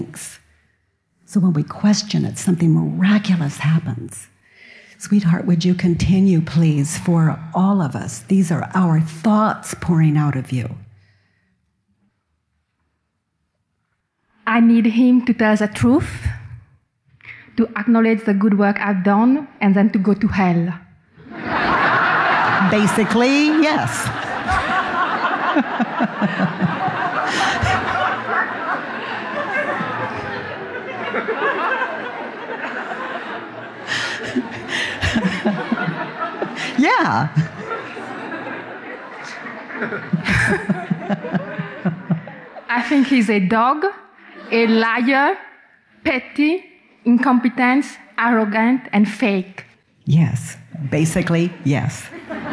So when we question it, something miraculous happens. Sweetheart, would you continue, please, for all of us? These are our thoughts pouring out of you. I need him to tell the truth, to acknowledge the good work I've done, and then to go to hell. Basically, yes. Yeah. I think he's a dog, a liar, petty, incompetent, arrogant, and fake. Yes. Basically, yes.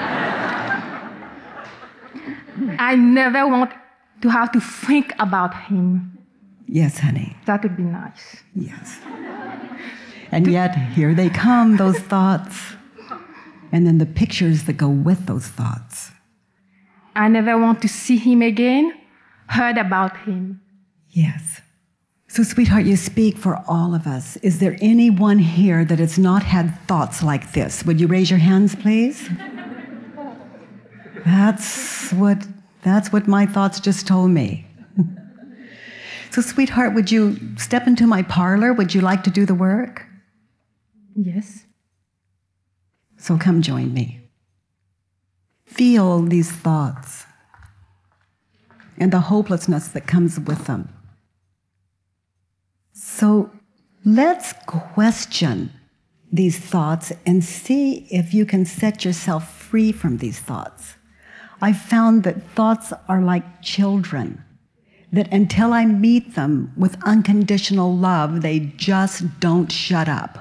I never want to have to think about him. Yes, honey. That would be nice. Yes. And yet, here they come, those thoughts. And then the pictures that go with those thoughts. I never want to see him again, heard about him. Yes. So, sweetheart, you speak for all of us. Is there anyone here that has not had thoughts like this? Would you raise your hands, please? That's what my thoughts just told me. So, sweetheart, would you step into my parlor? Would you like to do the work? Yes. So come join me. Feel these thoughts and the hopelessness that comes with them. So let's question these thoughts and see if you can set yourself free from these thoughts. I found that thoughts are like children, that until I meet them with unconditional love, they just don't shut up.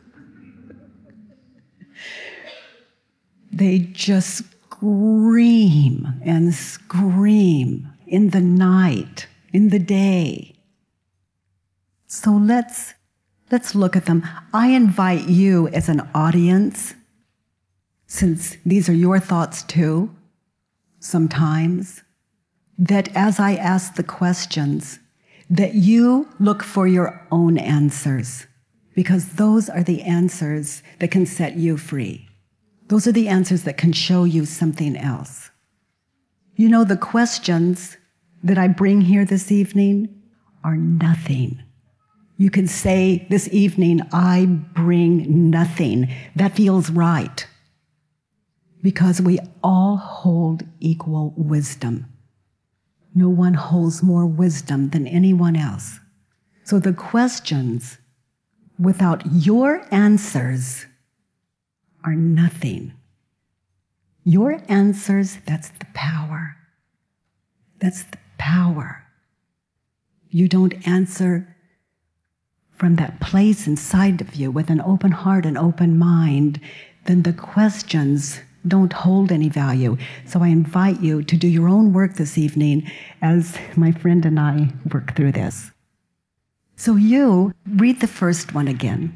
They just scream and scream in the night, in the day. So let's look at them. I invite you as an audience, since these are your thoughts too, sometimes, that as I ask the questions, that you look for your own answers, because those are the answers that can set you free. Those are the answers that can show you something else. You know, the questions that I bring here this evening are nothing. You can say this evening, I bring nothing. That feels right. Because we all hold equal wisdom. No one holds more wisdom than anyone else. So the questions, without your answers, are nothing. Your answers, that's the power. That's the power. You don't answer from that place inside of you with an open heart and open mind, then the questions don't hold any value. So I invite you to do your own work this evening as my friend and I work through this. So you read the first one again.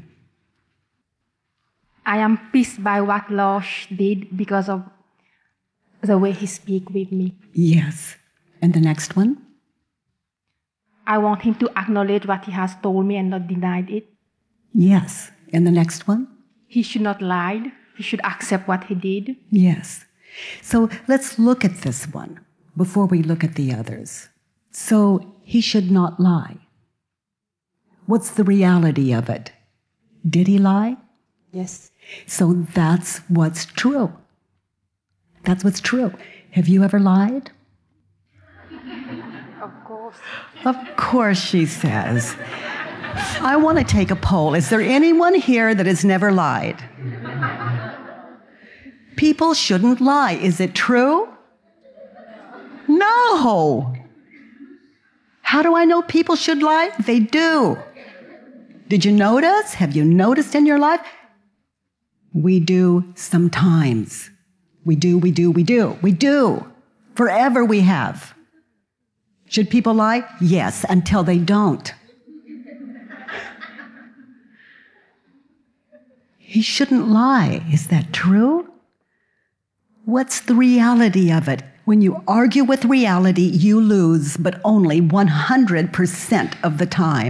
I am pissed by what Lars did because of the way he speaks with me. Yes. And the next one? I want him to acknowledge what he has told me and not denied it. Yes. And the next one? He should not lie. He should accept what he did. Yes. So let's look at this one before we look at the others. So he should not lie. What's the reality of it? Did he lie? Yes. So that's what's true. That's what's true. Have you ever lied? Of course. Of course, she says. I want to take a poll. Is there anyone here that has never lied? People shouldn't lie. Is it true? No. How do I know people should lie? They do. Did you notice? Have you noticed in your life? We do sometimes. We do. Forever we have. Should people lie? Yes, until they don't. He shouldn't lie. Is that true? What's the reality of it? When you argue with reality, you lose, but only 100% of the time.